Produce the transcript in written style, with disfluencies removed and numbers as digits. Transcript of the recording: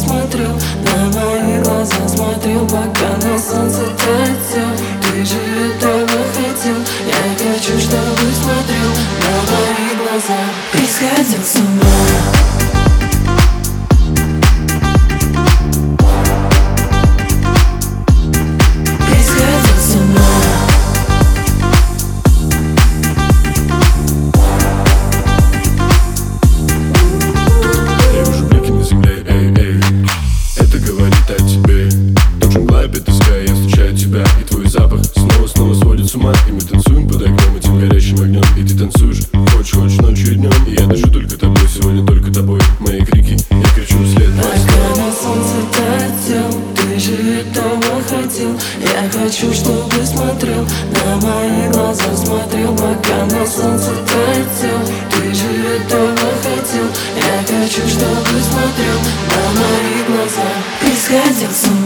смотрел, на мои глаза смотрел, пока на солнце таял. Ты же этого хотел, я хочу, чтобы смотрел на мои глаза и сходил с ума. Я встречаю тебя, и твой запах снова сводит с ума. И мы танцуем под окном этим горящим огнем. И ты танцуешь, хочешь ночью и днем. И я дышу только тобой, сегодня только тобой. Мои крики, я кричу вслед. Пока на солнце таял, ты же этого хотел. Я хочу, чтобы смотрел, на мои глаза смотрел. Пока на солнце таял, ты же этого хотел. Я хочу, чтобы смотрел, на мои глаза и сходил с ума.